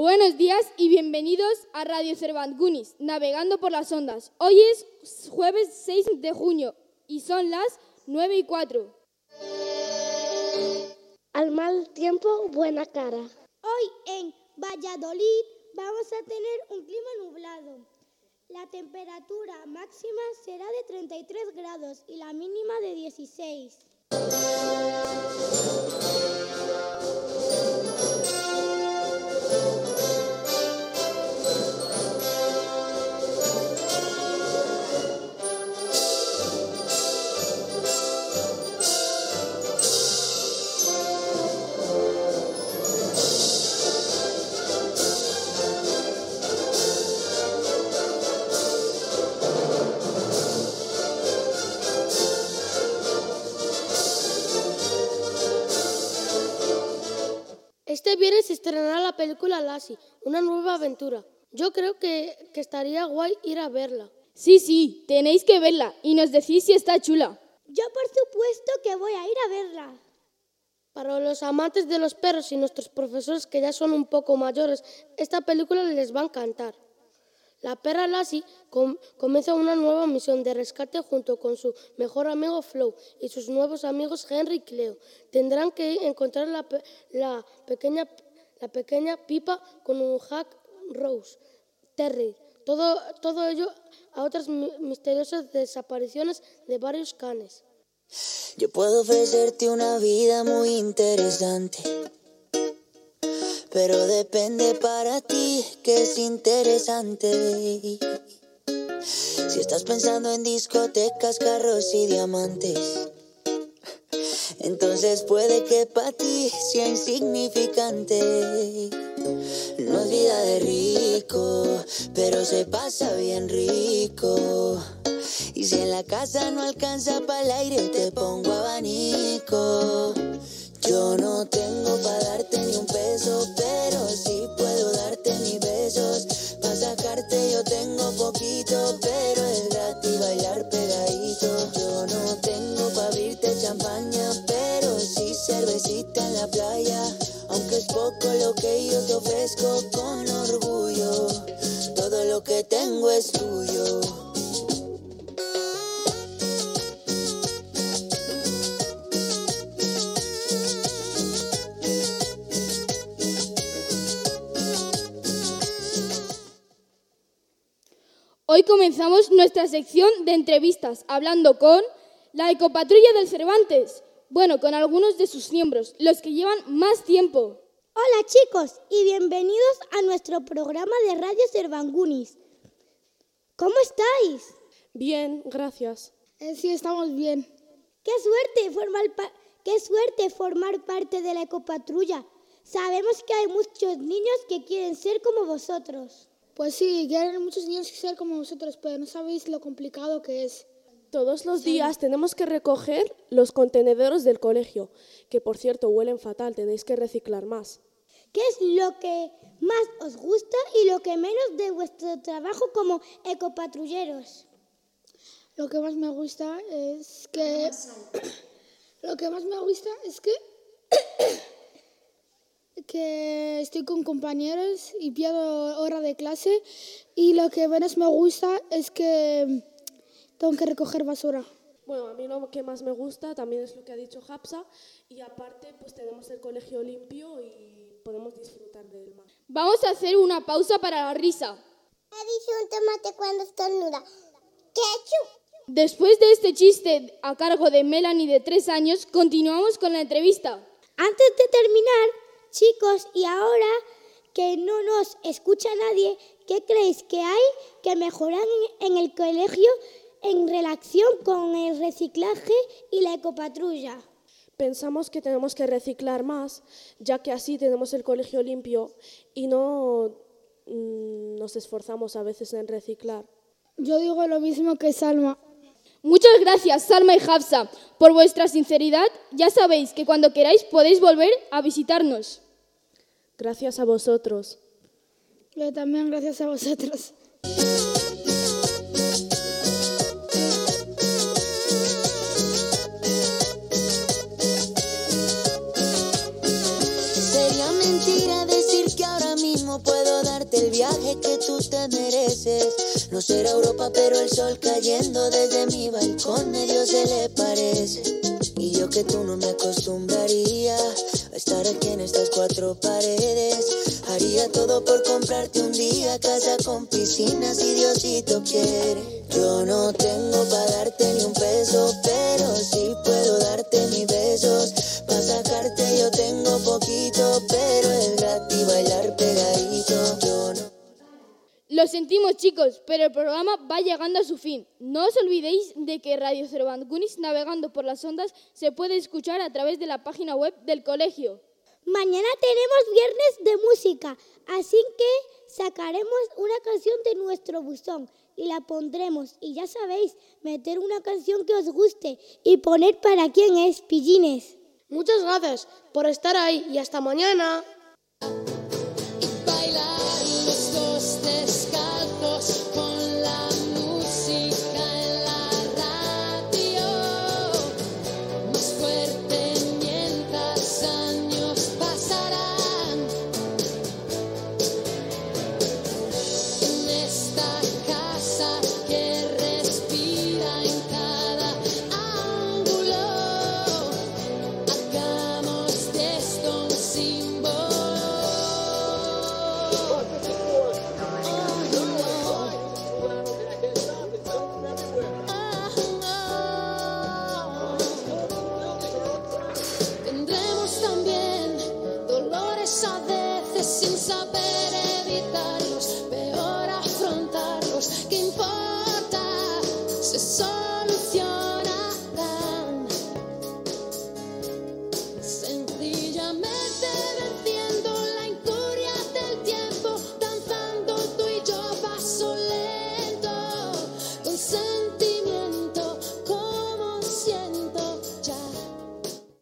Buenos días y bienvenidos a Radio Cervangunis, navegando por las ondas. Hoy es jueves 6 de junio y son las 9:04. Al mal tiempo, buena cara. Hoy en Valladolid vamos a tener un clima nublado. La temperatura máxima será de 33 grados y la mínima de 16. Este viernes se estrenará la película Lassie, una nueva aventura. Yo creo que estaría guay ir a verla. Sí, tenéis que verla y nos decís si está chula. Yo por supuesto que voy a ir a verla. Para los amantes de los perros y nuestros profesores que ya son un poco mayores, esta película les va a encantar. La perra Lassie comienza una nueva misión de rescate junto con su mejor amigo Flo y sus nuevos amigos Henry y Cleo. Tendrán que encontrar la pequeña Pipa con un Jack Rose Terrier. Todo ello a otras misteriosas desapariciones de varios canes. Yo puedo ofrecerte una vida muy interesante, pero depende para ti que es interesante. Si estás pensando en discotecas, carros y diamantes, entonces puede que para ti sea insignificante. No es vida de rico, pero se pasa bien rico. Y si en la casa no alcanza para el aire, te pongo abanico. Yo no tengo para darte ni un peso, pero sí puedo darte mis besos. Para sacarte yo tengo poquito, pero es gratis bailar pegadito. Yo no tengo para abrirte champaña, pero sí cervecita en la playa. Aunque es poco lo que yo te ofrezco con orgullo, todo lo que tengo es tuyo. Hoy comenzamos nuestra sección de entrevistas hablando con la Ecopatrulla del Cervantes. Bueno, con algunos de sus miembros, los que llevan más tiempo. Hola chicos y bienvenidos a nuestro programa de Radio Cervangunis. ¿Cómo estáis? Bien, gracias. Sí, estamos bien. Qué suerte formar parte de la Ecopatrulla. Sabemos que hay muchos niños que quieren ser como vosotros. Pues sí, quieren muchos niños ser como vosotros, pero no sabéis lo complicado que es. Todos los días tenemos que recoger los contenedores del colegio, que por cierto huelen fatal, tenéis que reciclar más. ¿Qué es lo que más os gusta y lo que menos de vuestro trabajo como ecopatrulleros? Lo que más me gusta es que estoy con compañeros y pierdo hora de clase, y lo que menos me gusta es que tengo que recoger basura. Bueno, a mí lo que más me gusta también es lo que ha dicho Hafsa, y aparte pues tenemos el colegio limpio y podemos disfrutar del mar. Vamos a hacer una pausa para la risa. He dicho un tomate cuando estornuda. ¡Ketchup! Después de este chiste a cargo de Melanie de 3 años, continuamos con la entrevista. Antes de terminar, chicos, y ahora que no nos escucha nadie, ¿qué creéis que hay que mejorar en el colegio en relación con el reciclaje y la ecopatrulla? Pensamos que tenemos que reciclar más, ya que así tenemos el colegio limpio y no nos esforzamos a veces en reciclar. Yo digo lo mismo que Salma. Muchas gracias, Salma y Hafsa, por vuestra sinceridad. Ya sabéis que cuando queráis podéis volver a visitarnos. Gracias a vosotros. Yo también, gracias a vosotros. Sería mentira decir que ahora mismo puedo No será Europa, pero el sol cayendo desde mi balcón medio se le parece. Y yo que tú no me acostumbraría a estar aquí en estas cuatro paredes. Haría todo por comprarte un día casa con piscina si Diosito quiere. Yo no tengo para darte ni un peso, pero sí puedo darte mis besos. Pa' sacarte yo tengo poquito, pero es gratis bailar pegadito. Yo no... Lo sentimos, chicos, pero el programa va llegando a su fin. No os olvidéis de que Radio Cervantes navegando por las ondas se puede escuchar a través de la página web del colegio. Mañana tenemos viernes de música, así que sacaremos una canción de nuestro buzón y la pondremos. Y ya sabéis, meter una canción que os guste y poner para quién es, pillines. Muchas gracias por estar ahí y hasta mañana.